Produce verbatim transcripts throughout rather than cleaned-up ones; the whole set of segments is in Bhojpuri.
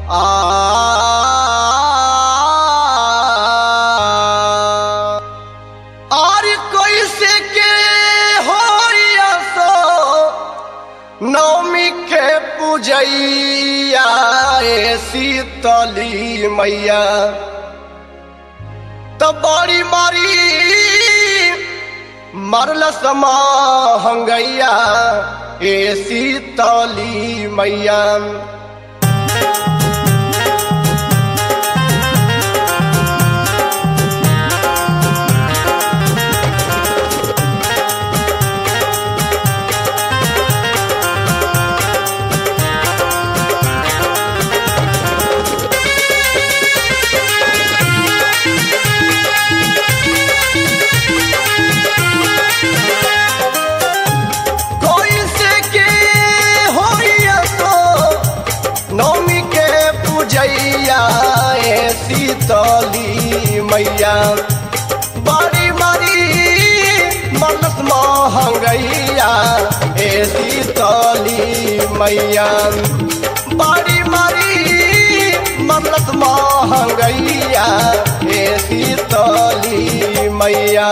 आ और कैसे के होरिया सो नवमी के पूजैया ए शीतली मैया तो बड़ी मारी मरल समा हंगैया ए शीतली मैया शीतली मैया बड़ी मारी मनस महंगैया ए शीतली मैया बड़ी मारी मनस महंगैया ए शीतली मैया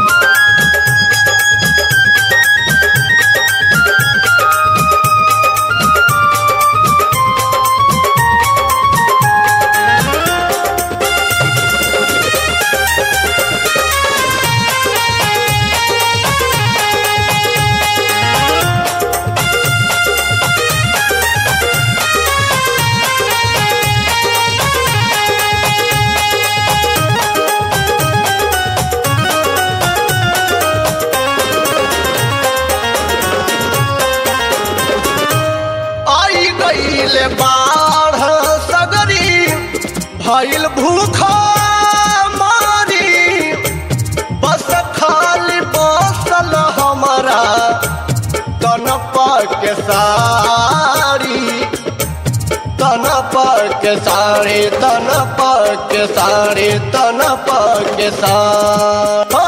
बाढ़ सगरी भइल भूखा मारी बस खाली बसल हमारा तनपा के साड़ी तनपा के साड़ी तनपा के साड़ी तनपा के साड़ी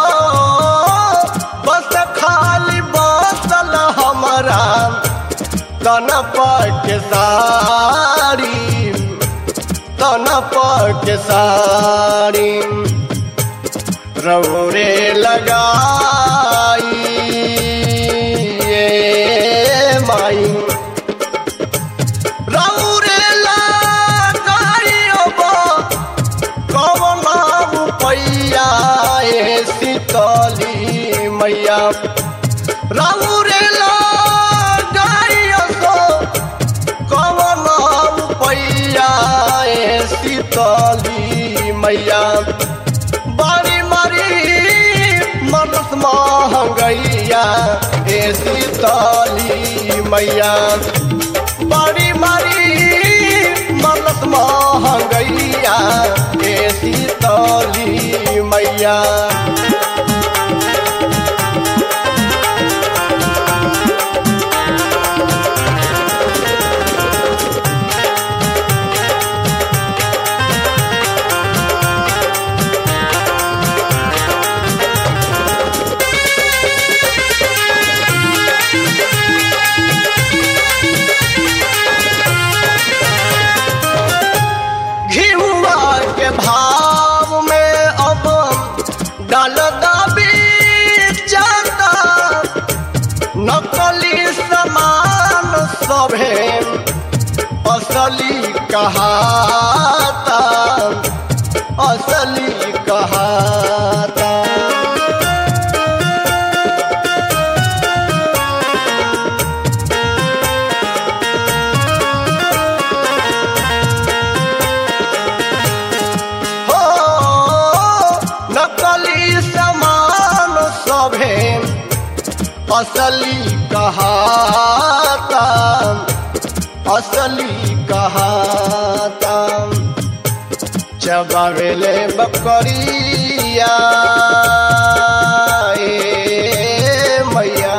बस खाली बसल हमारा तनपा के साड़ी तनपा के साड़ी रौरे लगाई ये माई रौरे लगाई अब कवना रुपैया ए शीतली मैया रौरे शीतली मैया बड़ी मारी मनस महंगैया ए शीतली मैया बड़ी मारी मनस महंगैया ए शीतली मैया भाव में अब डाल दबी जाता नकली समान सभे असली कहाता असली कहाता असली कहाता असली कहाता चबावेले बकरिया ए मैया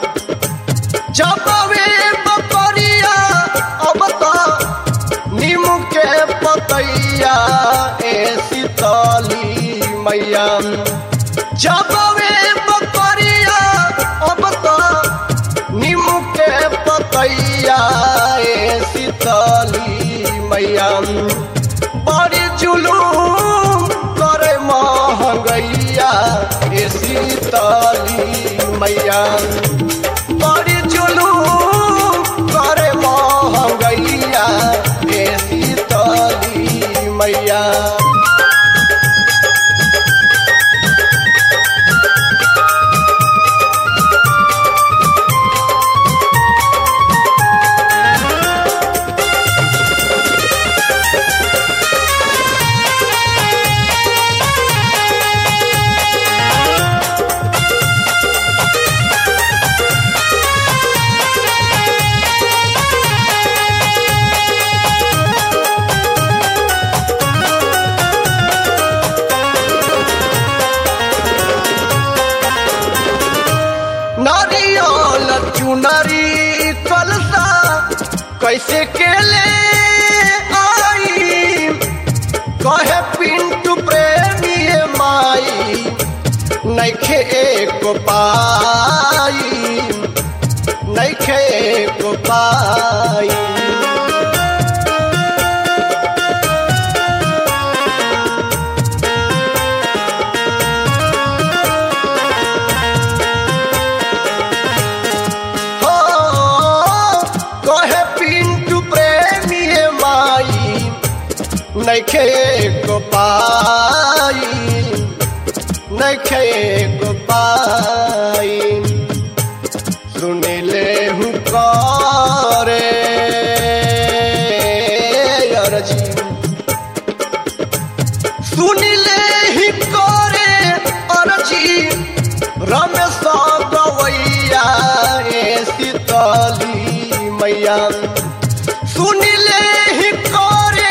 चबावे बकरिया अब तो नीम के पतैया ए शीतली मैया चबावे बकरिया अब तो नीम के पतैया ए शीतली मैया मैया बड़ी जुलूम करे महंगैया ए शीतली मैया बड़ी जुलूम करे महंगैया ए शीतली मैया नारियल चुनरी कलसा कैसे केले आई कहे पिंटू प्रेमी माई नैखे एक पाई नैखे एक पाई नैखे को पाई नैखे को पाई सुनिले हूँ करे अर्जी सुनिले ही करे अर्जी रमेश गवैया ए शीतली मैया सुनिले ही करे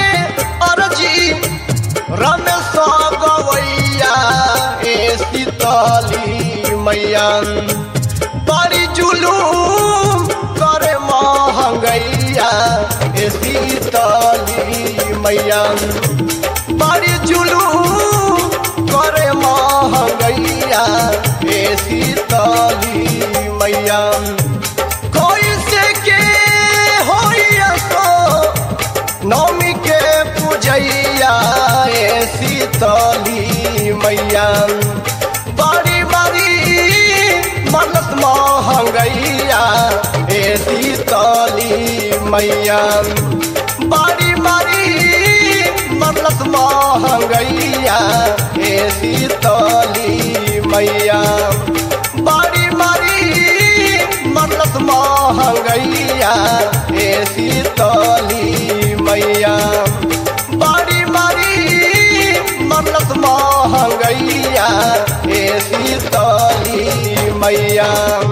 रमेश गवैया ए शीतली मैया बड़ी जुलूम करे महंगैया ए शीतली मैया बड़ी जुलूम करे महंगैया ए शीतली मैया कोई से के होइया तो नौमी के पूजैया ए शीतली मैया बड़ी बड़ी मनस महंगैया ए शीतली मैया बड़ी बड़ी मनस महंगैया ए शीतली मैया बड़ी बड़ी मनस महंगैया ए शीतली मैया बड़ी बड़ी मनस महंगैया ए शीतली मैया।